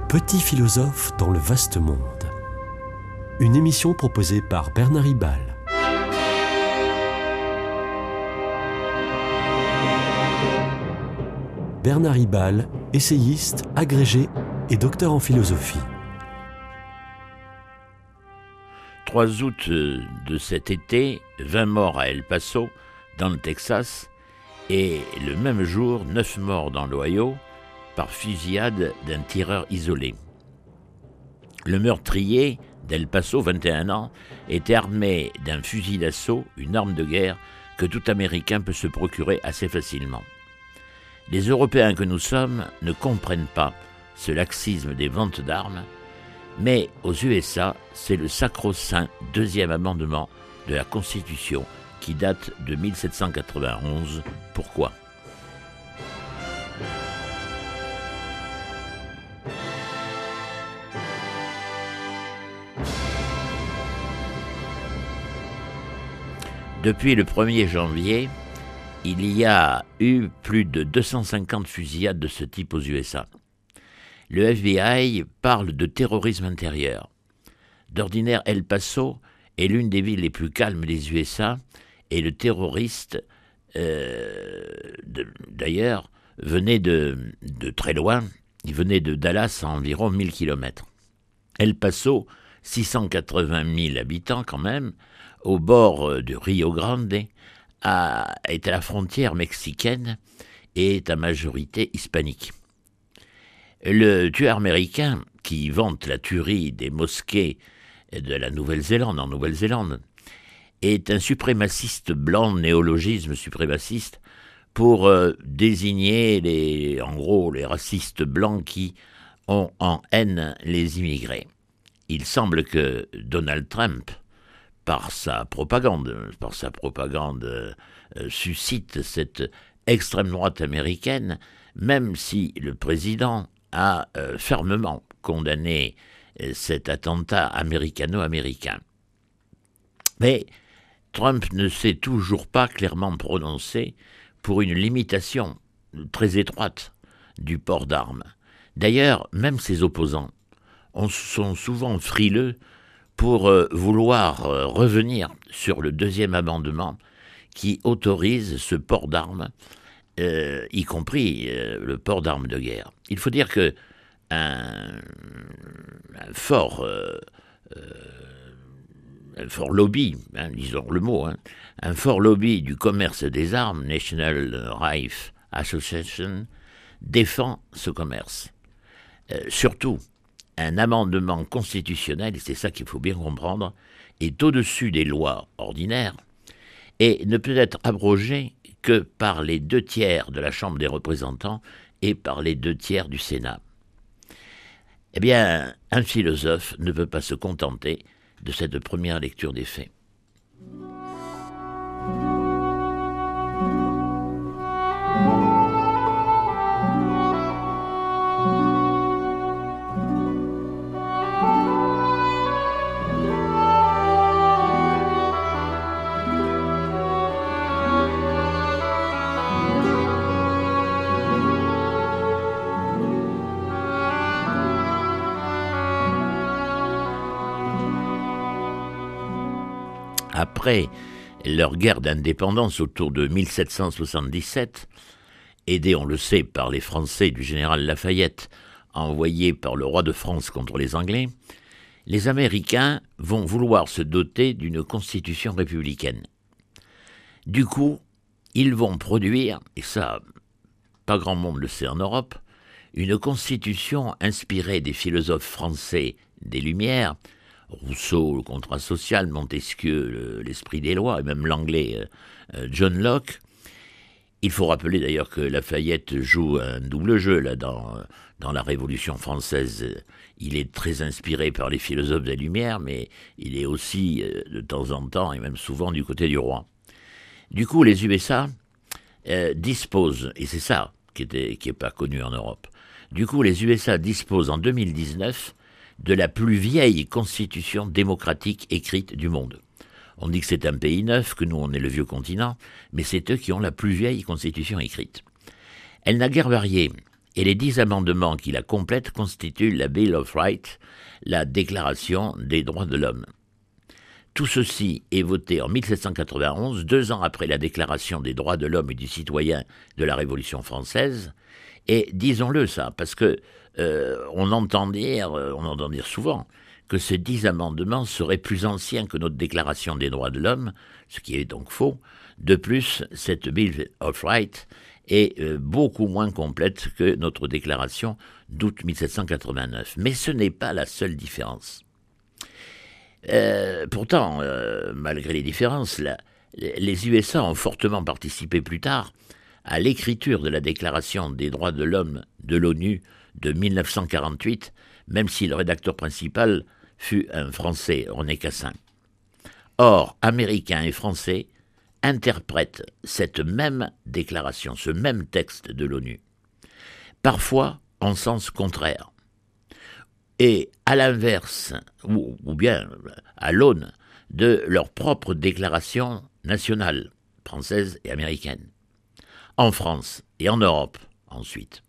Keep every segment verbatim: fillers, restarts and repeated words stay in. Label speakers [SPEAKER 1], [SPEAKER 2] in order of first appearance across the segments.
[SPEAKER 1] Petit philosophe dans le vaste monde. Une émission proposée par Bernard Ribal. Bernard Ribal, essayiste, agrégé et docteur en philosophie.
[SPEAKER 2] trois août de cet été, vingt morts à El Paso, dans le Texas, et le même jour, neuf morts dans l'Ohio, par fusillade d'un tireur isolé. Le meurtrier d'El Paso, vingt et un ans, était armé d'un fusil d'assaut, une arme de guerre que tout Américain peut se procurer assez facilement. Les Européens que nous sommes ne comprennent pas ce laxisme des ventes d'armes, mais aux U S A, c'est le sacro-saint deuxième amendement de la Constitution qui date de mille sept cent quatre-vingt-onze. Pourquoi ? Depuis le premier janvier, il y a eu plus de deux cent cinquante fusillades de ce type aux U S A. Le F B I parle de terrorisme intérieur. D'ordinaire, El Paso est l'une des villes les plus calmes des U S A et le terroriste, euh, de, d'ailleurs, venait de, de très loin. Il venait de Dallas à environ mille kilomètres. El Paso, six cent quatre-vingt mille habitants quand même, au bord du Rio Grande, a, est à la frontière mexicaine et est à majorité hispanique. Le tueur américain, qui vante la tuerie des mosquées de la Nouvelle-Zélande, en Nouvelle-Zélande, est un suprémaciste blanc, néologisme suprémaciste, pour euh, désigner, les, en gros, les racistes blancs qui ont en haine les immigrés. Il semble que Donald Trump, par sa propagande, par sa propagande euh, suscite cette extrême droite américaine, même si le président a euh, fermement condamné euh, cet attentat américano-américain. Mais Trump ne s'est toujours pas clairement prononcé pour une limitation très étroite du port d'armes. D'ailleurs, même ses opposants en sont souvent frileux pour euh, vouloir euh, revenir sur le deuxième amendement qui autorise ce port d'armes, euh, y compris euh, le port d'armes de guerre. Il faut dire que un, un fort, euh, euh, un fort lobby, hein, disons le mot, hein, un fort lobby du commerce des armes, National Rifle Association, défend ce commerce. Euh, surtout, un amendement constitutionnel, et c'est ça qu'il faut bien comprendre, est au-dessus des lois ordinaires et ne peut être abrogé que par les deux tiers de la Chambre des représentants et par les deux tiers du Sénat. Eh bien, un philosophe ne peut pas se contenter de cette première lecture des faits. Après leur guerre d'indépendance autour de mille sept cent soixante-dix-sept, aidée, on le sait, par les Français du général Lafayette, envoyé par le roi de France contre les Anglais, les Américains vont vouloir se doter d'une constitution républicaine. Du coup, ils vont produire, et ça, pas grand monde le sait en Europe, une constitution inspirée des philosophes français des Lumières, Rousseau, le contrat social, Montesquieu, le, l'esprit des lois, et même l'anglais euh, John Locke. Il faut rappeler d'ailleurs que Lafayette joue un double jeu là dans, dans la Révolution française. Il est très inspiré par les philosophes des Lumières, mais il est aussi euh, de temps en temps, et même souvent, du côté du roi. Du coup, les U S A euh, disposent, et c'est ça qui n'est qui est pas connu en Europe, du coup, les U S A disposent en deux mille dix-neuf de la plus vieille constitution démocratique écrite du monde. On dit que c'est un pays neuf, que nous on est le vieux continent, mais c'est eux qui ont la plus vieille constitution écrite. Elle n'a guère varié, et les dix amendements qui la complètent constituent la Bill of Rights, la Déclaration des droits de l'homme. Tout ceci est voté en mille sept cent quatre-vingt-onze, deux ans après la Déclaration des droits de l'homme et du citoyen de la Révolution française. Et disons-le ça, parce que euh, on entend dire, on entend dire souvent que ces dix amendements seraient plus anciens que notre Déclaration des droits de l'homme, ce qui est donc faux. De plus, cette Bill of Rights est euh, beaucoup moins complète que notre Déclaration d'août mille sept cent quatre-vingt-neuf. Mais ce n'est pas la seule différence. Euh, pourtant, euh, malgré les différences, la, les U S A ont fortement participé plus tard à l'écriture de la Déclaration des droits de l'homme de l'ONU de mille neuf cent quarante-huit, même si le rédacteur principal fut un Français, René Cassin. Or, Américains et Français interprètent cette même déclaration, ce même texte de l'ONU, parfois en sens contraire. Et à l'inverse, ou, ou bien à l'aune de leur propre déclaration nationale, française et américaine, en France et en Europe ensuite.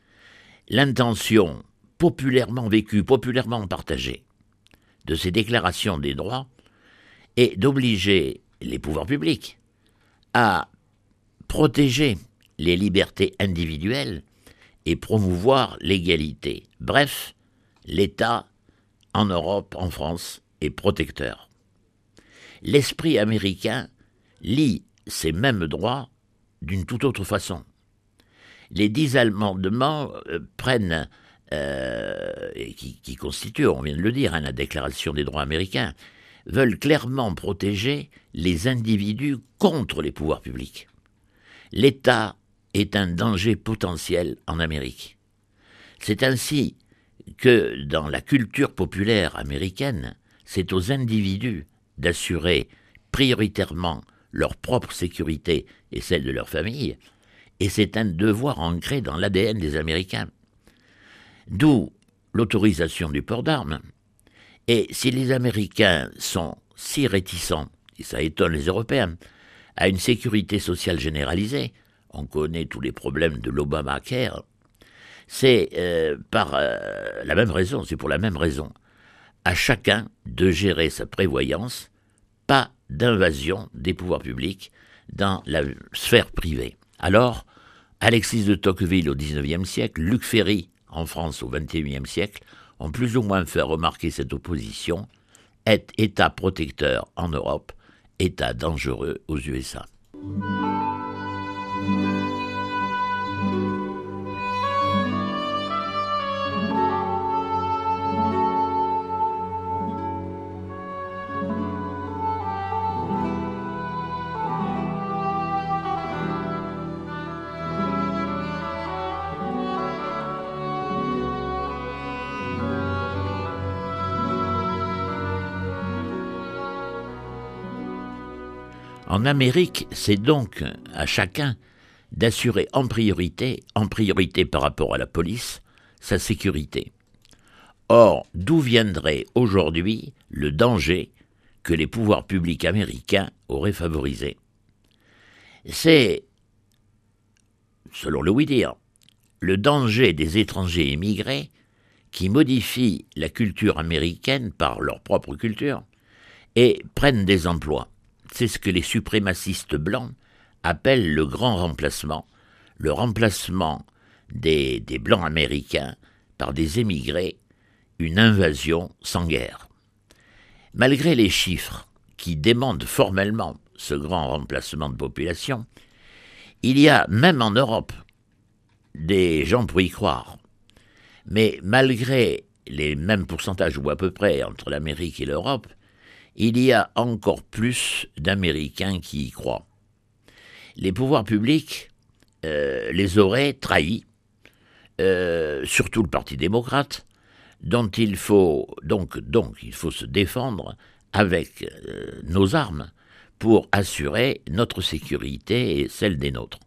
[SPEAKER 2] L'intention populairement vécue, populairement partagée de ces déclarations des droits est d'obliger les pouvoirs publics à protéger les libertés individuelles et promouvoir l'égalité. Bref, l'État, en Europe, en France, est protecteur. L'esprit américain lie ces mêmes droits d'une toute autre façon. Les dix amendements euh, prennent, euh, et qui, qui constituent, on vient de le dire, hein, la Déclaration des droits américains, veulent clairement protéger les individus contre les pouvoirs publics. L'État est un danger potentiel en Amérique. C'est ainsi que dans la culture populaire américaine, c'est aux individus d'assurer prioritairement leur propre sécurité et celle de leur famille, et c'est un devoir ancré dans l'A D N des Américains. D'où l'autorisation du port d'armes. Et si les Américains sont si réticents, et ça étonne les Européens, à une sécurité sociale généralisée, on connaît tous les problèmes de l'Obamacare, c'est euh, par euh, la même raison, c'est pour la même raison. À chacun de gérer sa prévoyance, pas d'invasion des pouvoirs publics dans la sphère privée. Alors, Alexis de Tocqueville au dix-neuvième siècle, Luc Ferry en France au vingt et unième siècle, ont plus ou moins fait remarquer cette opposition, est État protecteur en Europe, État dangereux aux U S A. En Amérique, c'est donc à chacun d'assurer en priorité, en priorité par rapport à la police, sa sécurité. Or, d'où viendrait aujourd'hui le danger que les pouvoirs publics américains auraient favorisé? C'est, selon le oui-dire, le danger des étrangers immigrés qui modifient la culture américaine par leur propre culture et prennent des emplois. C'est ce que les suprémacistes blancs appellent le grand remplacement, le remplacement des, des blancs américains par des émigrés, une invasion sans guerre. Malgré les chiffres qui démentent formellement ce grand remplacement de population, il y a, même en Europe, des gens pour y croire. Mais malgré les mêmes pourcentages, ou à peu près, entre l'Amérique et l'Europe, il y a encore plus d'Américains qui y croient. Les pouvoirs publics euh, les auraient trahis, euh, surtout le Parti démocrate, dont il faut donc, donc il faut se défendre avec euh, nos armes pour assurer notre sécurité et celle des nôtres.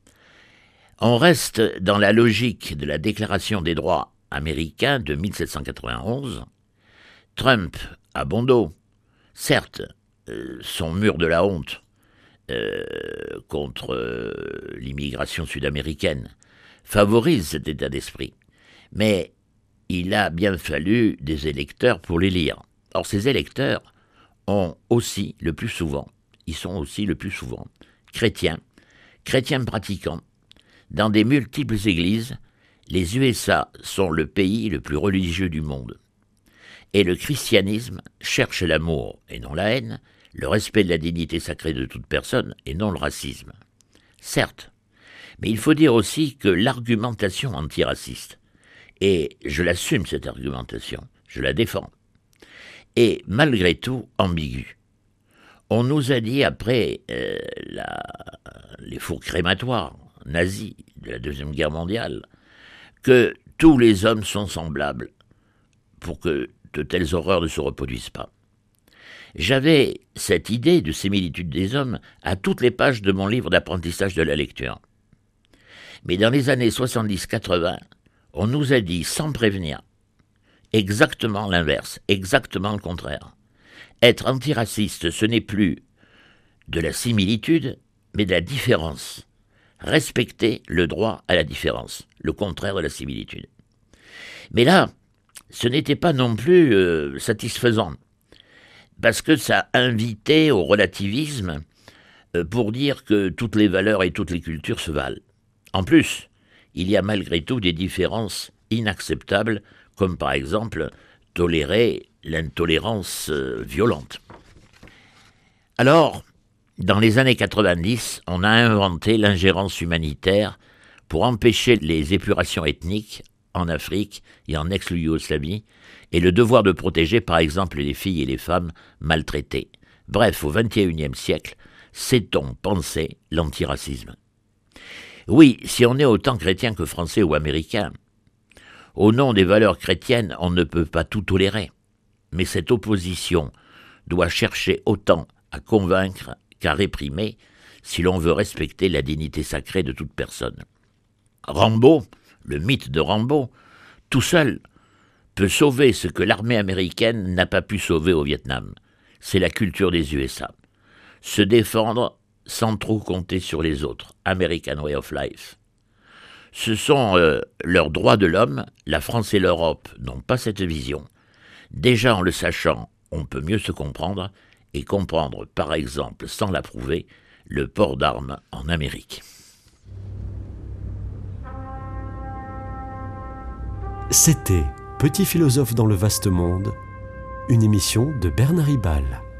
[SPEAKER 2] On reste dans la logique de la Déclaration des droits américains de mille sept cent quatre-vingt-onze. Trump a bon dos. Certes, euh, son mur de la honte euh, contre euh, l'immigration sud-américaine favorisent cet état d'esprit. Mais il a bien fallu des électeurs pour les lire. Or, ces électeurs ont aussi, le plus souvent, ils sont aussi le plus souvent chrétiens, chrétiens pratiquants. Dans des multiples églises, les U S A sont le pays le plus religieux du monde. Et le christianisme cherche l'amour et non la haine, le respect de la dignité sacrée de toute personne et non le racisme. Certes, mais il faut dire aussi que l'argumentation antiraciste, et je l'assume cette argumentation, je la défends, est malgré tout ambiguë. On nous a dit après euh, la, les fours crématoires nazis de la Deuxième Guerre mondiale que tous les hommes sont semblables pour que de telles horreurs ne se reproduisent pas. J'avais cette idée de similitude des hommes à toutes les pages de mon livre d'apprentissage de la lecture. Mais dans les années soixante-dix quatre-vingts, on nous a dit sans prévenir exactement l'inverse, exactement le contraire. Être antiraciste, ce n'est plus de la similitude, mais de la différence. Respecter le droit à la différence, le contraire de la similitude. Mais là, ce n'était pas non plus euh, satisfaisant, parce que ça invitait au relativisme euh, pour dire que toutes les valeurs et toutes les cultures se valent. En plus, il y a malgré tout des différences inacceptables, comme par exemple tolérer l'intolérance euh, violente. Alors, dans les années quatre-vingt-dix, on a inventé l'ingérence humanitaire pour empêcher les épurations ethniques en Afrique et en ex-Yougoslavie, et le devoir de protéger par exemple les filles et les femmes maltraitées. Bref, au vingt et unième siècle, sait-on penser l'antiracisme? Oui, si on est autant chrétien que français ou américain, au nom des valeurs chrétiennes, on ne peut pas tout tolérer. Mais cette opposition doit chercher autant à convaincre qu'à réprimer si l'on veut respecter la dignité sacrée de toute personne. Rambo, le mythe de Rambo, tout seul, peut sauver ce que l'armée américaine n'a pas pu sauver au Vietnam. C'est la culture des U S A. Se défendre sans trop compter sur les autres. American Way of Life. Ce sont euh, leurs droits de l'homme. La France et l'Europe n'ont pas cette vision. Déjà en le sachant, on peut mieux se comprendre et comprendre, par exemple, sans l'approuver, le port d'armes en Amérique.
[SPEAKER 1] C'était Petit philosophe dans le vaste monde, une émission de Bernard Ribal.